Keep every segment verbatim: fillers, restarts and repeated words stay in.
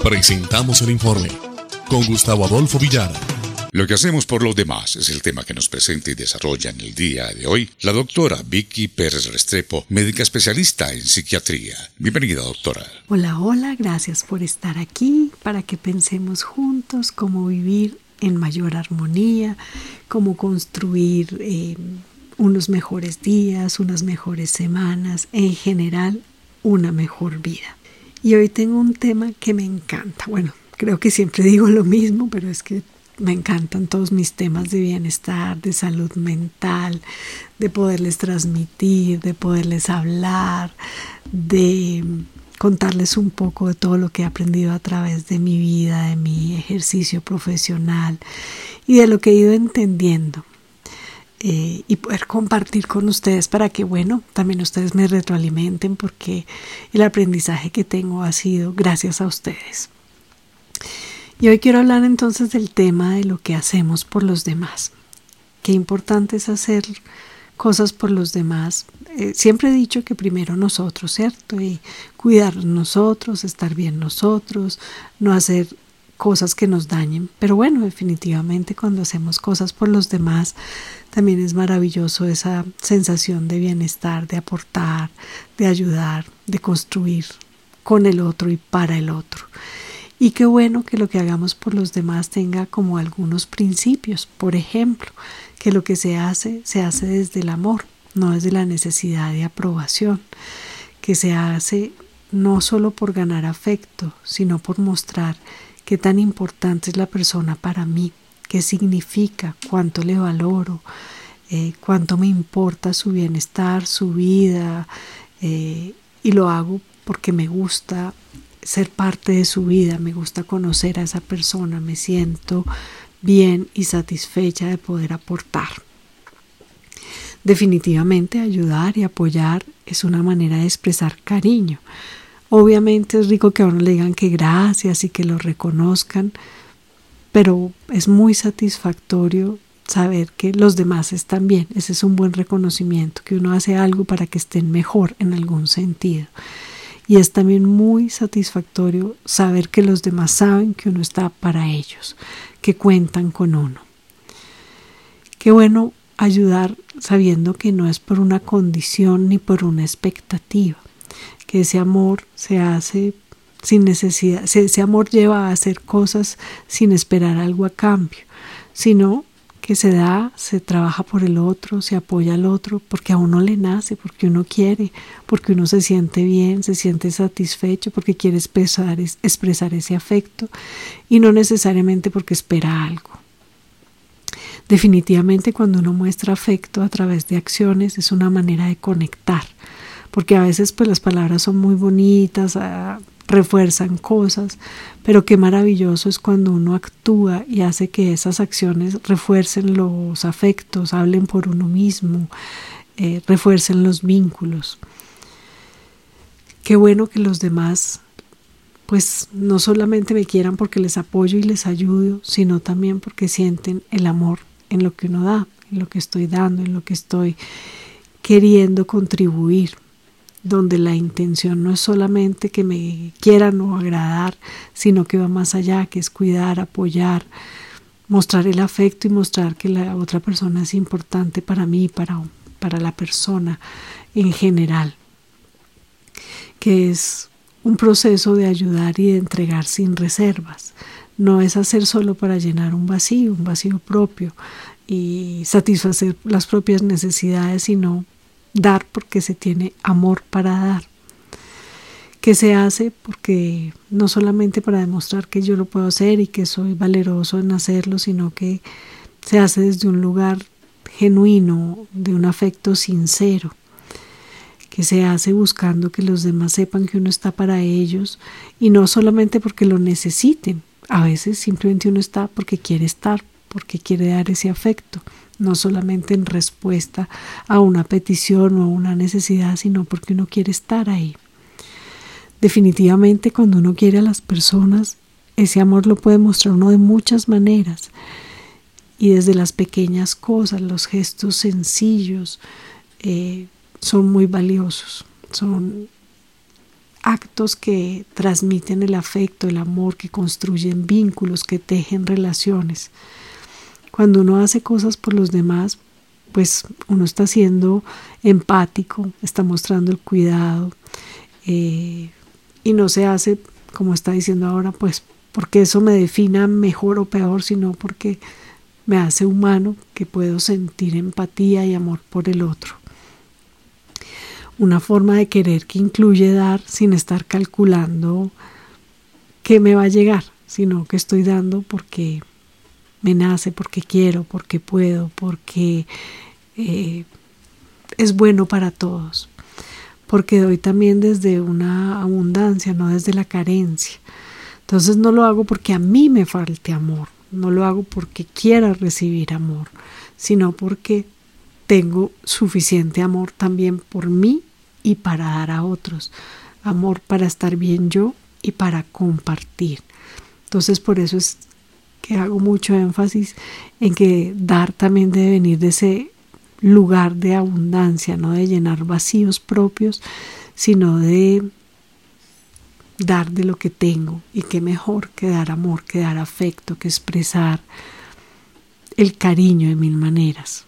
Presentamos el informe con Gustavo Adolfo Villara. Lo que hacemos por los demás es el tema que nos presenta y desarrolla en el día de hoy la doctora Vicky Pérez Restrepo, médica especialista en psiquiatría. Bienvenida, doctora. Hola, hola, gracias por estar aquí para que pensemos juntos cómo vivir en mayor armonía, cómo construir eh, unos mejores días, unas mejores semanas, en general una mejor vida. Y hoy tengo un tema que me encanta. Bueno, creo que siempre digo lo mismo, pero es que me encantan todos mis temas de bienestar, de salud mental, de poderles transmitir, de poderles hablar, de contarles un poco de todo lo que he aprendido a través de mi vida, de mi ejercicio profesional y de lo que he ido entendiendo. Eh, y poder compartir con ustedes para que, bueno, también ustedes me retroalimenten, porque el aprendizaje que tengo ha sido gracias a ustedes. Y hoy quiero hablar entonces del tema de lo que hacemos por los demás. Qué importante es hacer cosas por los demás. Eh, siempre he dicho que primero nosotros, ¿cierto? Y cuidar nosotros, estar bien nosotros, no hacer cosas que nos dañen. Pero bueno, definitivamente cuando hacemos cosas por los demás, también es maravilloso esa sensación de bienestar, de aportar, de ayudar, de construir con el otro y para el otro. Y qué bueno que lo que hagamos por los demás tenga como algunos principios. Por ejemplo, que lo que se hace, se hace desde el amor, no desde la necesidad de aprobación. Que se hace no solo por ganar afecto, sino por mostrar qué tan importante es la persona para mí, qué significa, cuánto le valoro, eh, cuánto me importa su bienestar, su vida, eh, y lo hago porque me gusta ser parte de su vida, me gusta conocer a esa persona, me siento bien y satisfecha de poder aportar. Definitivamente ayudar y apoyar es una manera de expresar cariño. Obviamente es rico que a uno le digan que gracias y que lo reconozcan, pero es muy satisfactorio saber que los demás están bien. Ese es un buen reconocimiento, que uno hace algo para que estén mejor en algún sentido. Y es también muy satisfactorio saber que los demás saben que uno está para ellos, que cuentan con uno. Qué bueno ayudar sabiendo que no es por una condición ni por una expectativa, que ese amor se hace sin necesidad, ese amor lleva a hacer cosas sin esperar algo a cambio, sino que se da, se trabaja por el otro, se apoya al otro, porque a uno le nace, porque uno quiere, porque uno se siente bien, se siente satisfecho, porque quiere expresar, expresar ese afecto y no necesariamente porque espera algo. Definitivamente cuando uno muestra afecto a través de acciones es una manera de conectar, porque a veces pues las palabras son muy bonitas, uh, refuerzan cosas, pero qué maravilloso es cuando uno actúa y hace que esas acciones refuercen los afectos, hablen por uno mismo, eh, refuercen los vínculos. Qué bueno que los demás pues no solamente me quieran porque les apoyo y les ayudo, sino también porque sienten el amor en lo que uno da, en lo que estoy dando, en lo que estoy queriendo contribuir, donde la intención no es solamente que me quieran o agradar, sino que va más allá, que es cuidar, apoyar, mostrar el afecto y mostrar que la otra persona es importante para mí, para, para la persona en general, que es un proceso de ayudar y de entregar sin reservas. No es hacer solo para llenar un vacío, un vacío propio y satisfacer las propias necesidades, sino dar porque se tiene amor para dar, que se hace porque no solamente para demostrar que yo lo puedo hacer y que soy valeroso en hacerlo, sino que se hace desde un lugar genuino, de un afecto sincero, que se hace buscando que los demás sepan que uno está para ellos y no solamente porque lo necesiten. A veces simplemente uno está porque quiere estar, porque quiere dar ese afecto, no solamente en respuesta a una petición o a una necesidad, sino porque uno quiere estar ahí. Definitivamente cuando uno quiere a las personas, ese amor lo puede mostrar uno de muchas maneras y desde las pequeñas cosas, los gestos sencillos eh, son muy valiosos, son actos que transmiten el afecto, el amor, que construyen vínculos, que tejen relaciones. Cuando uno hace cosas por los demás, pues uno está siendo empático, está mostrando el cuidado, eh, y no se hace, como está diciendo ahora, pues porque eso me defina mejor o peor, sino porque me hace humano, que puedo sentir empatía y amor por el otro. Una forma de querer que incluye dar sin estar calculando qué me va a llegar, sino que estoy dando porque me nace, porque quiero, porque puedo, porque eh, es bueno para todos. Porque doy también desde una abundancia, no desde la carencia. Entonces no lo hago porque a mí me falte amor, no lo hago porque quiera recibir amor, sino porque tengo suficiente amor también por mí y para dar a otros. Amor para estar bien yo y para compartir. Entonces por eso es que hago mucho énfasis en que dar también debe venir de ese lugar de abundancia, no de llenar vacíos propios, sino de dar de lo que tengo. Y qué mejor que dar amor, que dar afecto, que expresar el cariño de mil maneras.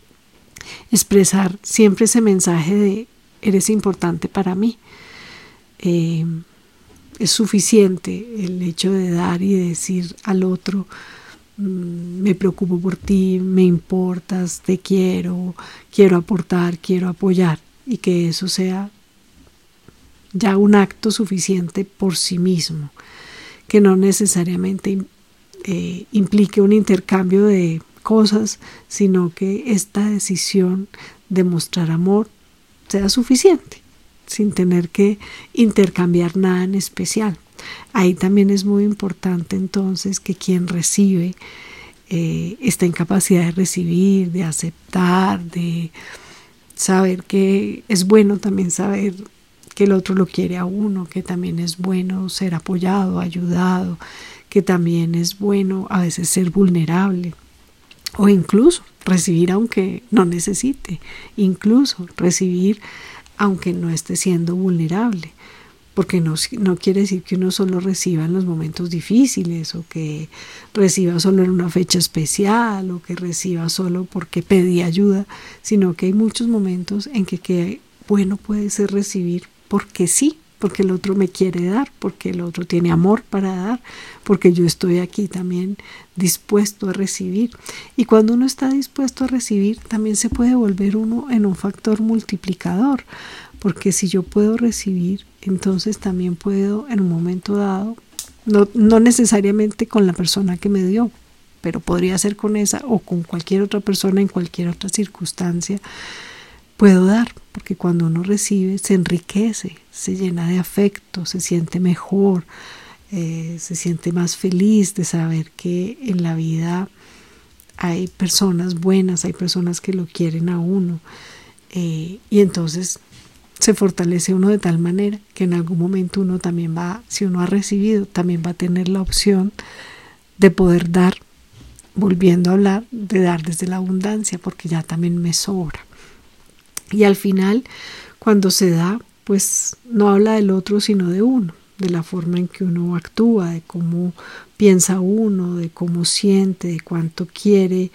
Expresar siempre ese mensaje de eres importante para mí. Eh, es suficiente el hecho de dar y de decir al otro, me preocupo por ti, me importas, te quiero, quiero aportar, quiero apoyar, y que eso sea ya un acto suficiente por sí mismo, que no necesariamente eh, implique un intercambio de cosas, sino que esta decisión de mostrar amor sea suficiente, sin tener que intercambiar nada en especial. Ahí también es muy importante entonces que quien recibe eh, está en capacidad de recibir, de aceptar, de saber que es bueno también saber que el otro lo quiere a uno, que también es bueno ser apoyado, ayudado, que también es bueno a veces ser vulnerable o incluso recibir aunque no necesite, incluso recibir aunque no esté siendo vulnerable. Porque no, no quiere decir que uno solo reciba en los momentos difíciles, o que reciba solo en una fecha especial, o que reciba solo porque pedí ayuda, sino que hay muchos momentos en que, que bueno puede ser recibir porque sí, porque el otro me quiere dar, porque el otro tiene amor para dar, porque yo estoy aquí también dispuesto a recibir. Y cuando uno está dispuesto a recibir, también se puede volver uno en un factor multiplicador. Porque si yo puedo recibir, entonces también puedo en un momento dado, no, no necesariamente con la persona que me dio, pero podría ser con esa o con cualquier otra persona en cualquier otra circunstancia, puedo dar. Porque cuando uno recibe se enriquece, se llena de afecto, se siente mejor, eh, se siente más feliz de saber que en la vida hay personas buenas, hay personas que lo quieren a uno, eh, y entonces se fortalece uno de tal manera que en algún momento uno también va, si uno ha recibido, también va a tener la opción de poder dar, volviendo a hablar de dar desde la abundancia, porque ya también me sobra. Y al final, cuando se da, pues no habla del otro, sino de uno, de la forma en que uno actúa, de cómo piensa uno, de cómo siente, de cuánto quiere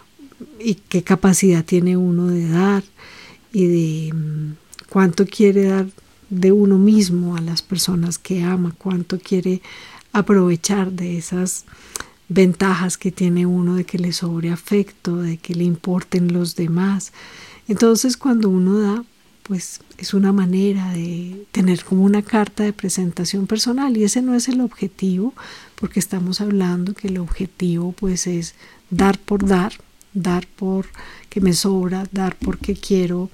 y qué capacidad tiene uno de dar, y de cuánto quiere dar de uno mismo a las personas que ama, cuánto quiere aprovechar de esas ventajas que tiene uno, de que le sobre afecto, de que le importen los demás. Entonces cuando uno da, pues es una manera de tener como una carta de presentación personal, y ese no es el objetivo, porque estamos hablando que el objetivo pues es dar por dar, dar por que me sobra, dar porque quiero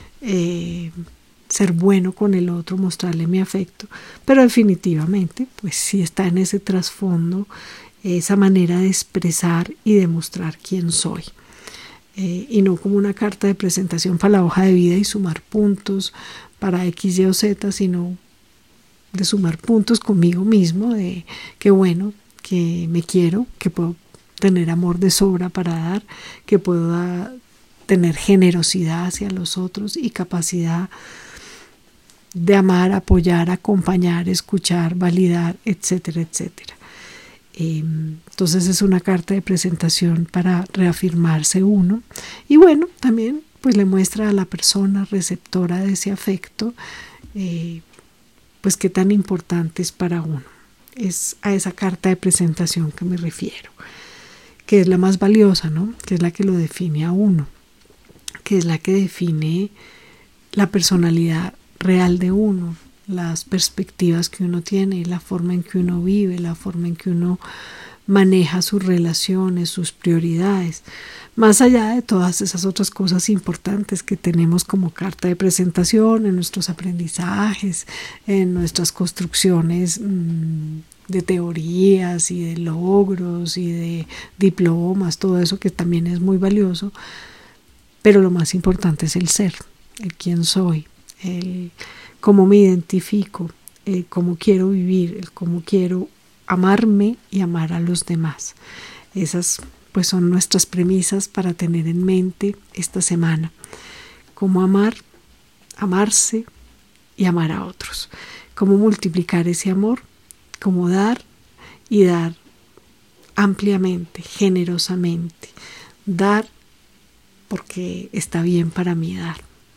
Eh, ser bueno con el otro, mostrarle mi afecto, pero definitivamente pues sí está en ese trasfondo esa manera de expresar y de mostrar quién soy, eh, y no como una carta de presentación para la hoja de vida y sumar puntos para X, Y o Z, sino de sumar puntos conmigo mismo, de que bueno, que me quiero, que puedo tener amor de sobra para dar, que puedo dar tener generosidad hacia los otros y capacidad de amar, apoyar, acompañar, escuchar, validar, etcétera, etcétera. Eh, entonces es una carta de presentación para reafirmarse uno. Y bueno, también pues le muestra a la persona receptora de ese afecto, eh, pues qué tan importante es para uno. Es a esa carta de presentación que me refiero, que es la más valiosa, ¿no? Que es la que lo define a uno, que es la que define la personalidad real de uno, las perspectivas que uno tiene, la forma en que uno vive, la forma en que uno maneja sus relaciones, sus prioridades, más allá de todas esas otras cosas importantes que tenemos como carta de presentación en nuestros aprendizajes, en nuestras construcciones mmm, de teorías y de logros y de diplomas, todo eso que también es muy valioso, pero lo más importante es el ser, el quién soy, el cómo me identifico, el cómo quiero vivir, el cómo quiero amarme y amar a los demás. Esas pues son nuestras premisas para tener en mente esta semana. Cómo amar, amarse y amar a otros. Cómo multiplicar ese amor, cómo dar y dar ampliamente, generosamente. Dar porque está bien para mí dar.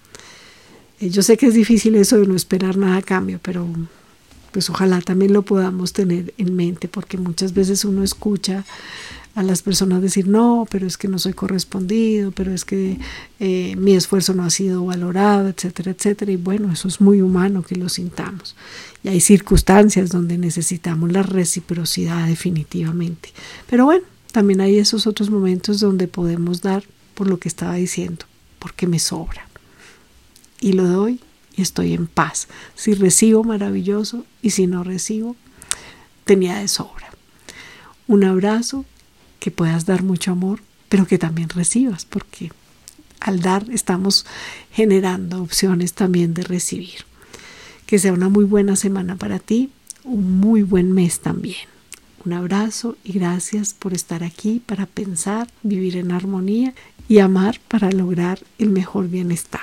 Yo sé que es difícil eso de no esperar nada a cambio, pero pues ojalá también lo podamos tener en mente, porque muchas veces uno escucha a las personas decir, no, pero es que no soy correspondido, pero es que eh, mi esfuerzo no ha sido valorado, etcétera, etcétera. Y bueno, eso es muy humano que lo sintamos. Y hay circunstancias donde necesitamos la reciprocidad definitivamente. Pero bueno, también hay esos otros momentos donde podemos dar por lo que estaba diciendo, porque me sobra. Y lo doy y estoy en paz. Si recibo, maravilloso, y si no recibo, tenía de sobra. Un abrazo, que puedas dar mucho amor, pero que también recibas, porque al dar estamos generando opciones también de recibir. Que sea una muy buena semana para ti, un muy buen mes también. Un abrazo y gracias por estar aquí para pensar, vivir en armonía y amar para lograr el mejor bienestar.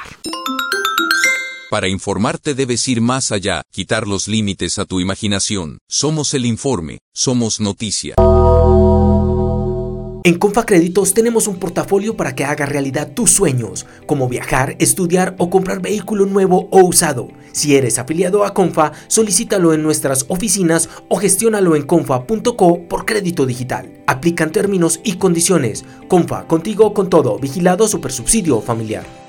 Para informarte debes ir más allá, quitar los límites a tu imaginación. Somos el informe, somos noticia. En Comfa Créditos tenemos un portafolio para que haga realidad tus sueños, como viajar, estudiar o comprar vehículo nuevo o usado. Si eres afiliado a Comfa, solicítalo en nuestras oficinas o gestiónalo en comfa punto co por crédito digital. Aplican términos y condiciones. Comfa, contigo con todo. Vigilado Supersubsidio Familiar.